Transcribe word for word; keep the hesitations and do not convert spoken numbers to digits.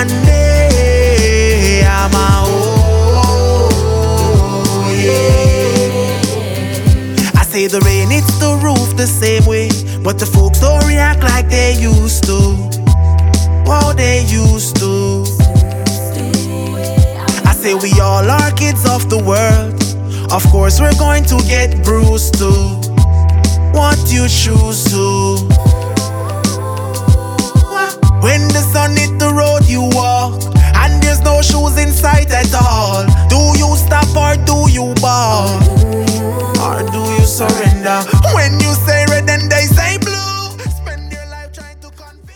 one day I'm a oh yeah. I say the rain hits the roof the same way, but the folks don't react like they used to. Wow, they used to. I say we all are kids of the world. Of course we're going to get bruised too. What you choose to. When the sun hit the road you walk, and there's no shoes in sight at all.